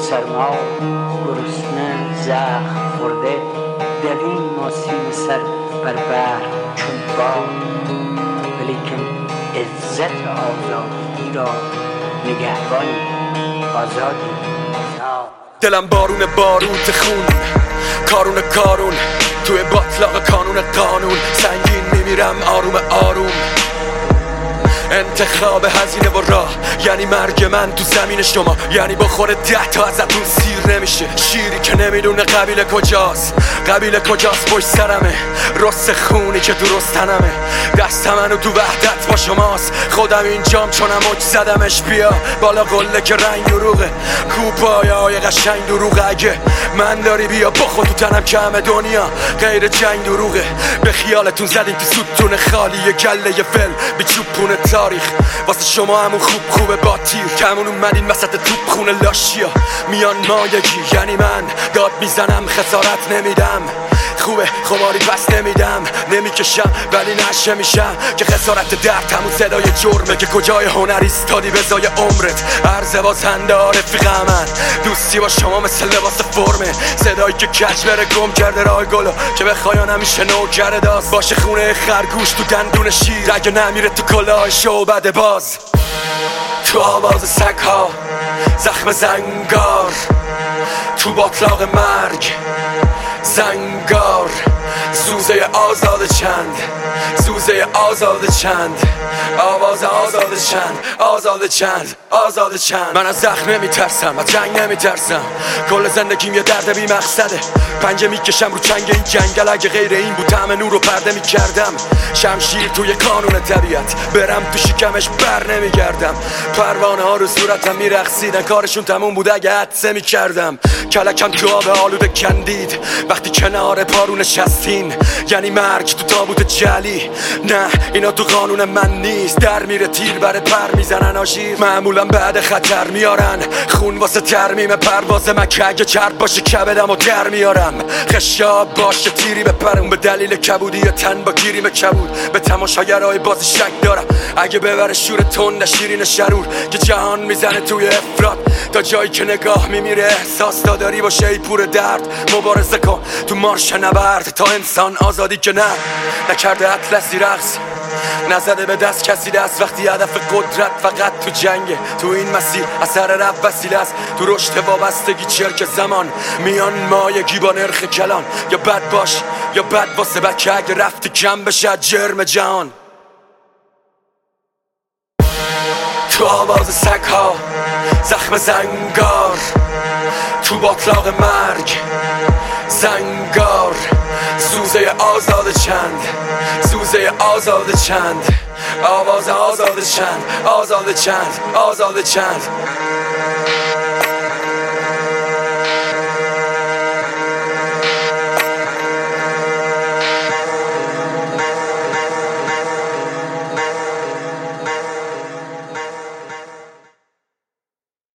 سرما گرسنه زخم خورده دویم و سیم سر بر بر چون باد، ولیکن عزت آزادی را نگهبانی آزادی دلم بارون باروت خون، کارون توی باطلاق قانون سنگین میمیرم آروم آروم. انتخاب هزینه و راه یعنی مرگ من تو زمین شما، یعنی بخوره 10 تا ازتون سیر نمیشه. شیری که نمیدونه قبیله کجاست پشت سرمه، رست خونی که درست تنمه. دست منو تو وحدت با شماست، خودم اینجام چونم موج زدمش. بیا بالا قله که رنگ دروغه، کوپایای قشنگ دروغه. اگه من داری بیا بخور تو تنم که همه دنیا غیر جنگ دروغه. به خیالتون زدیم تو ستون خالی گله فل بی چوبونه تاریخ، واسه شما همون خوبه با تیر. کمون اومدین وسط توپ خونه لاشیا میان مایگی، یعنی من داد میزنم خسارت نمیدم. خوبه خماری پس نمیدم، نمیکشم ولی نشه میشم که خسارت درد همون صدای جرمه. که کجای هنر ایستادی به زای عمرت، عرض بازنده رفیق من. دوستی با شما مثل لباس فرمه، صدایی که کج بره گم کرده راه گلو که بخواین همیشه نوکر داست. باشه خونه خرگوش تو دندون شیر، اگه نمیره تو کلاه شعبده باز. تو آواز سگ ها زخم زنگار، تو باطلاق مرگ زنگار. سوزه آزاد چند آواز آزاد چند. من از زخم نمیترسم، از جنگ نمیترسم. کل زندگیم یه درد بی مقصده، پنجه میکشم رو چنگ این جنگل. اگه غیر این بود طعم نور رو پرده میکردم. شمشیر توی کانون طبیعت، برم تو شکمش بر نمیگردم. پروانه ها رو صورتم میرقصیدن، کارشون تموم بود اگه حدسه میکردم. کلکم تو آب آلوده کندید وقتی کنار پارو نشستین، یعنی مرگ تو تابوت جلی. نه اینا تو قانون من نیست، در میره تیر بره پر میزنن آژیر. معمولا بعد خطر میارن خون واسه ترمیم پرواز مکه. اگه چرب باشه کبدم و در میارم، خشاب باشه تیری بپرم. به دلیل کبودی یا تن با گیریم کبود، به تماشاگرای بازی شک دارم. اگه ببره شور تند شیرین شرور که جهان میزنه توی افراد، تا جایی که نگاه میمیره احساس داری باشه ای پور درد. مبارزه کن تو مارش نبرد تا انسان آزادی که نکرده اطلسی رقص، نزده به دست کسی دست. وقتی هدف قدرت فقط تو جنگه، تو این مسیر اثر رفت وسیله است. تو رشد وابستگی چرک زمان میان مایگی با نرخ کلان. یا بد باش یا بد واسه بکه، اگه رفتی کم بشه جرم جهان. تو آواز سگ ها زخم زنگار، تو باطلاق مرگ زنگار. سوزه آزاد چند آواز آزاد چند